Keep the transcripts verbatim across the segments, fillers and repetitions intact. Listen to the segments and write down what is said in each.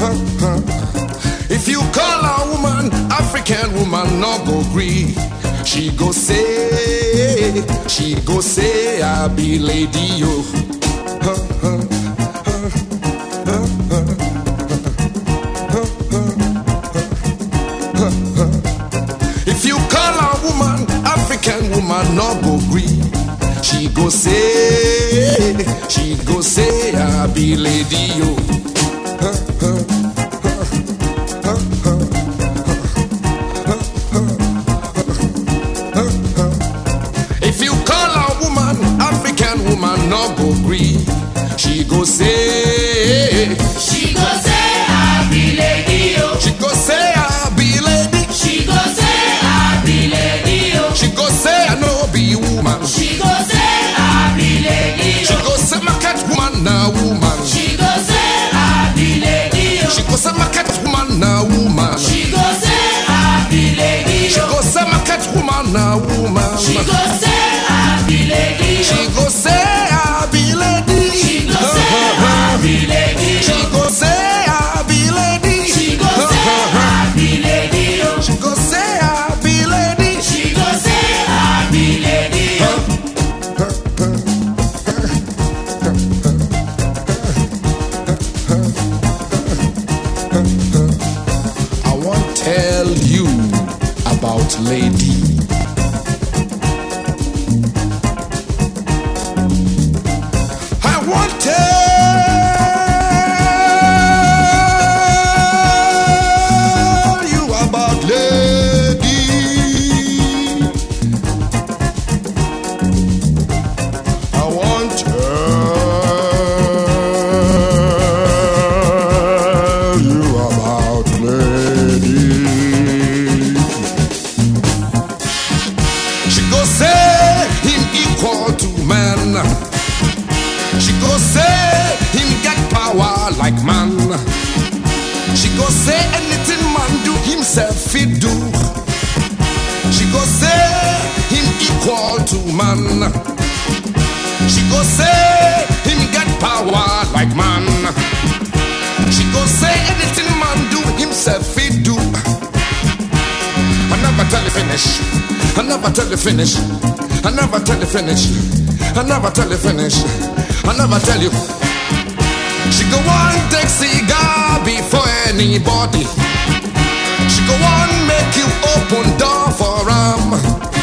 If you call a woman African woman, no go gree. She go say, she go say, I be lady yo. If you call a woman African woman, no go gree. She go say, she go say, I be lady yo. If you call a woman African woman, no go gree. She go say, she go say, I be lady yo. She go say, I be lady. She go say, I be lady yo. She go say, I no be woman. She go say, I be lady yo. She go say, market woman na woman. She go say, I be lady yo. She go say, market woman na woman. She go say, I be lady She yo. go say, market woman na woman. She go say, I be lady yo. She go say, I be lady. She go say, I be lady She yo. go say, I be lady. She go say, I be lady yo. She go say, I be lady. She go say, I be lady yo. I want to tell you about lady. I want to tell you about lady. I want to tell you about lady. She go say him equal to man. She go say him get power like man. She go say anything man do himself he do. She go say him equal to man. She go say him get power like man. She go say anything man do himself he do. I never tell you finish. I never tell you finish. I never tell you finish. I never tell you finish. I never tell you. She go on take cigar before anybody. She go on make you open door for him.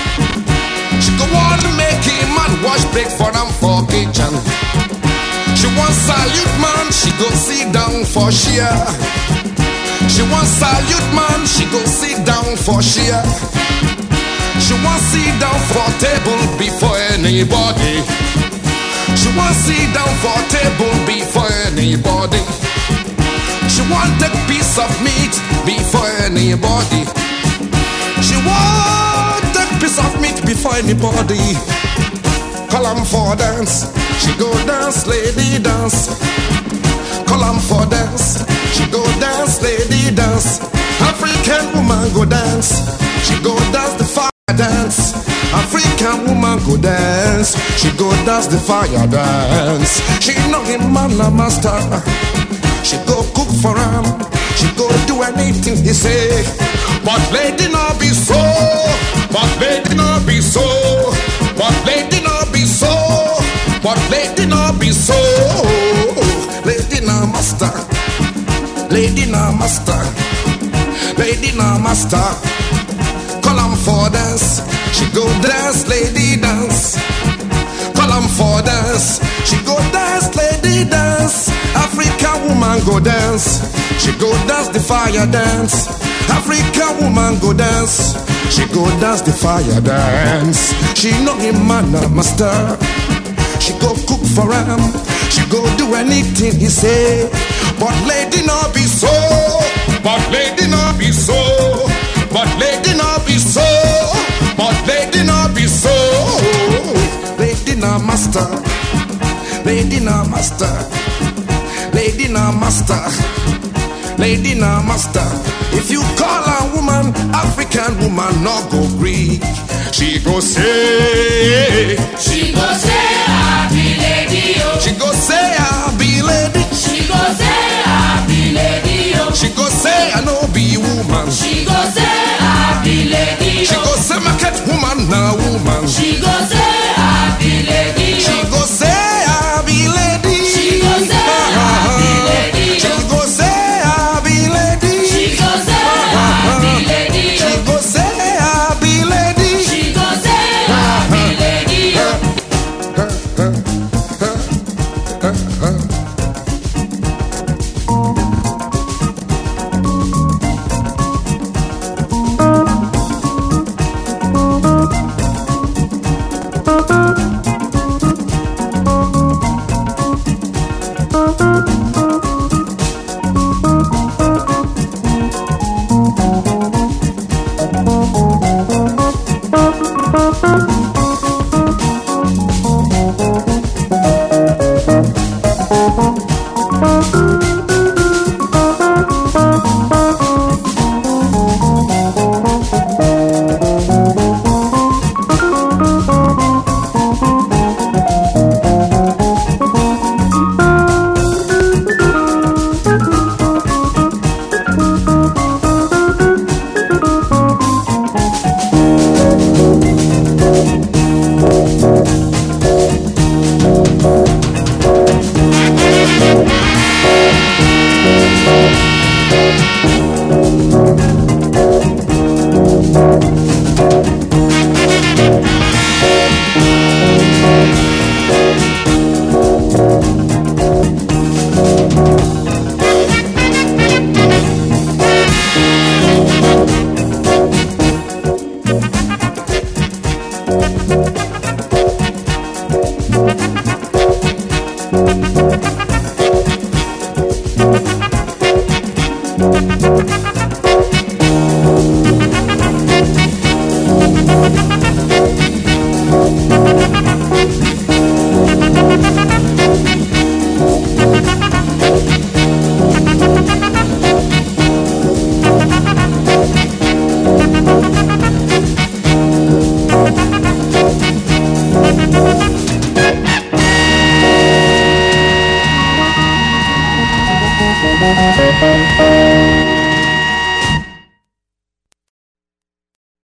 She go on make him man wash break for him for kitchen. She want salute man, she go sit down for share. She want salute man, she go sit down for share. She want sit down for table before anybody. She want sit down for table before anybody. She want take piece of meat before anybody. She want take piece of meat before anybody. Call 'em for dance, she go dance, lady dance. Call 'em for dance, she go dance, lady dance. African woman go dance, she go dance the fire dance. African woman go dance, she go dance the fire dance. She know him man a master, she go cook for him, she go do anything he say. But lady no be so, but lady no be so, but lady no be so, but lady no be so. Lady no master, lady no master, lady no master. Call 'em for dance, she go dance, lady dance. Call 'em for dance, she go dance, lady dance. African woman go dance, she go dance the fire dance. African woman go dance, she go dance the fire dance. She know him man a master, she go cook for him, she go do anything he say. But lady no be so, but lady no be so, but lady no be so, but lady no be so. Lady no master, lady no master, lady no master, lady no master. If you call a woman African woman, no go Greek. She go say, She go say, I be lady yo. she go say, I be lady. She go say, I be lady yo. say I know be woman. She go say